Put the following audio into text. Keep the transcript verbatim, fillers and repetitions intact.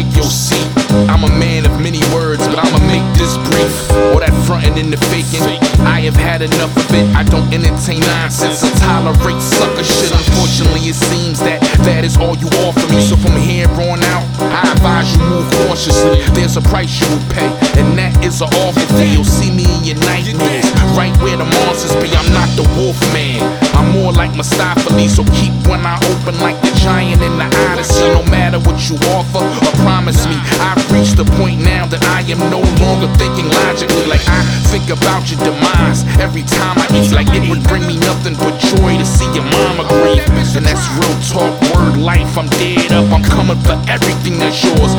take your seat. I'm a man of many words, but I'ma make this brief. All that frontin' and the faking, I have had enough of it. I don't entertain nonsense or tolerate sucker shit. Unfortunately, it seems that that is all you offer me. So from here on out, I advise you move cautiously. There's a price you will pay, and that is an awful fee. You'll see me in your nightmares, right where the monsters be. I'm not the wolf man, I'm more like Mustapha-Lee. So keep one eye open like the giant in the Odyssey. No matter what you offer or promise me, I've reached the point now that I am no longer thinking logically. Like I think about your demise every time I eat. Like it would bring me nothing but joy to see your mama grieve. And that's real talk, word life. I'm dead up, I'm coming for everything that's yours.